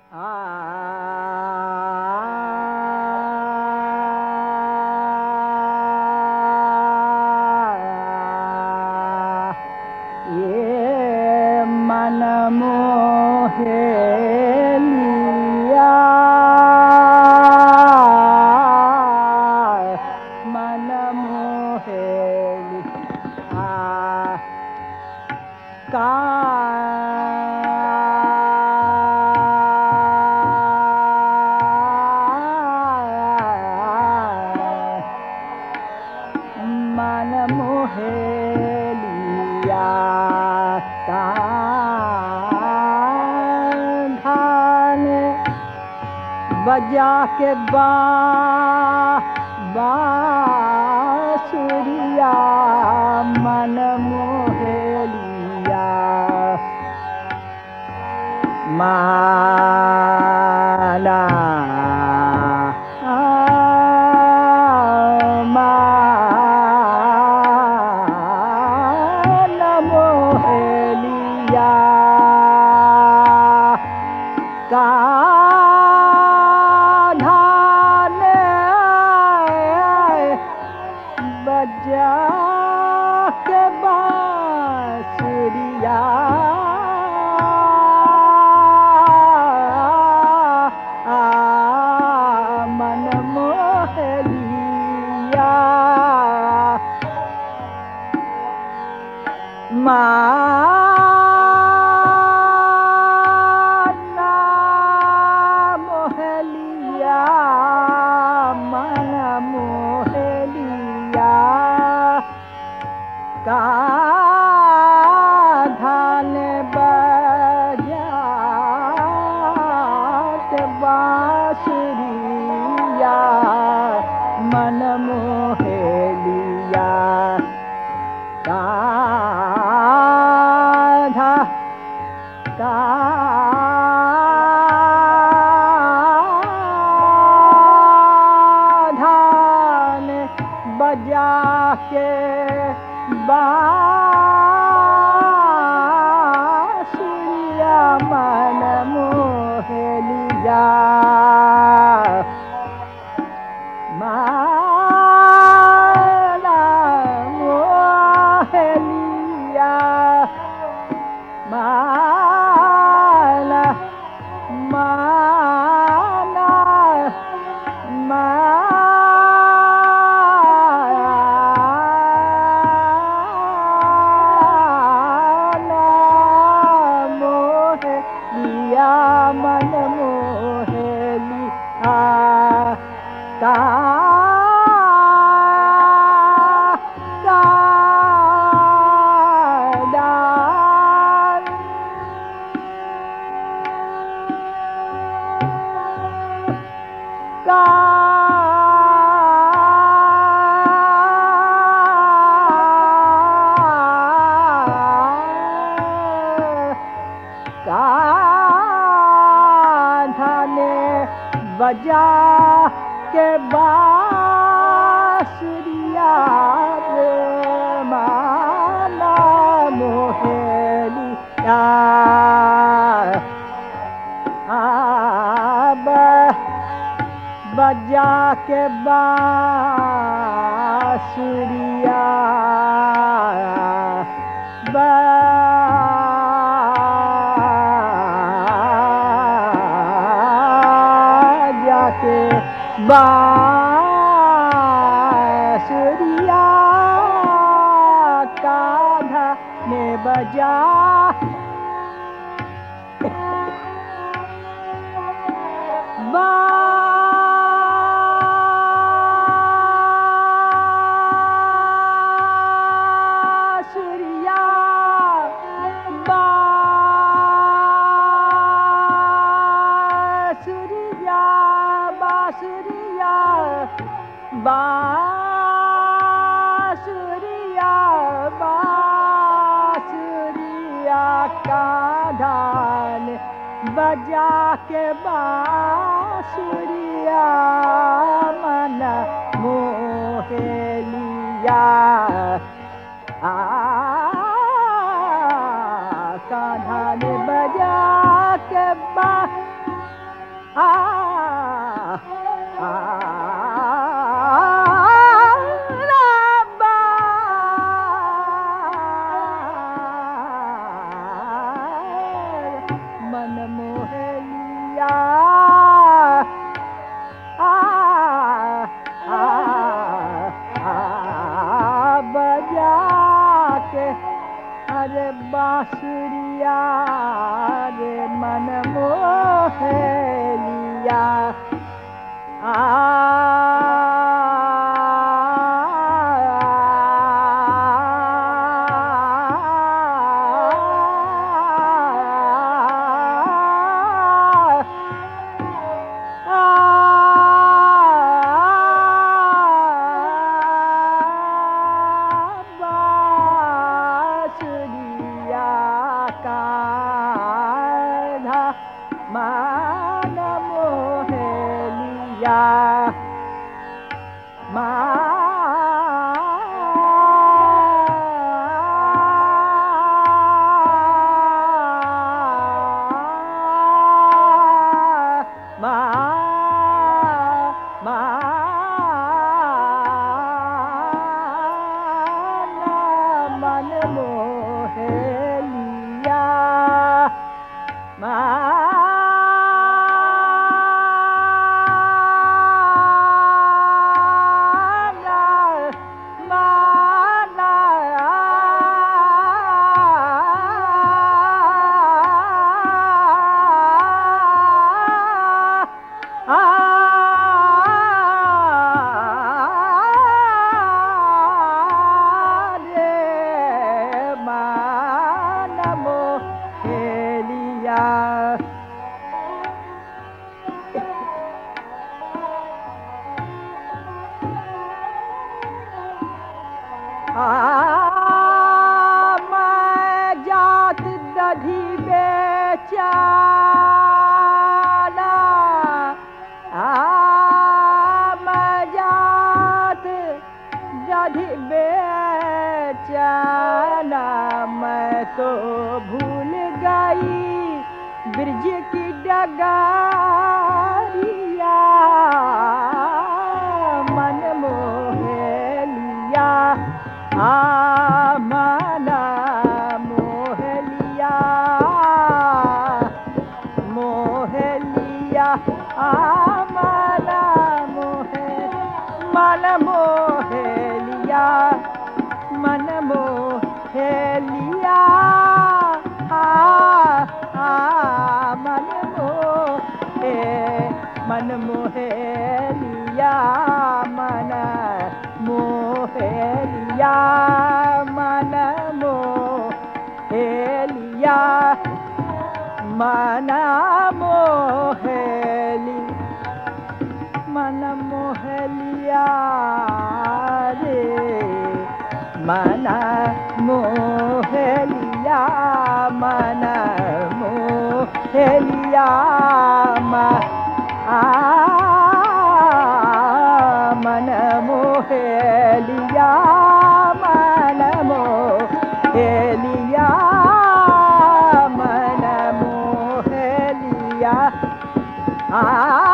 ये मन मोहे लिया, मन मोहे लिया का मन मोहे लिया धान बजा के बांसुरिया मन मोहे लिया माना धान बजा के बांसुरिया मन मोहे लिया का धान बजा के बांसुरिया मन मोहे लिया धान बजा के बांसुरिया मन मोहे लिया मन मोहे लिया मन मोहे लिया बजा के बांसुरिया माना मोहे लिया बजा के बांसुरिया के बांसुरिया का धान बजा बांसुरिया बांसुरिया बांसुरिया का धान बजा के बांसुरिया मन मोहे लिया का धान बजा के मन मोहे लिया बजा के अरे बांसुरिया रे मन मोहे लिया मन मोहे लिया मन मोहे लिया मैं जात दधी बेचारा मैं जात दधी बेचारा मैं तो भूल गई ब्रिज की डगारिया मन मोहे लिया मन मोहे लिया मन मोहे लिया मन मोहे लिया मन मोहे लिया मन मोहे लिया मन मोहे लिया मन मोहे मन मोहे लिया रे मन मोहे लिया मन मोहे लिया मन मोहे लिया मन मोहे लिया मन मोहे लिया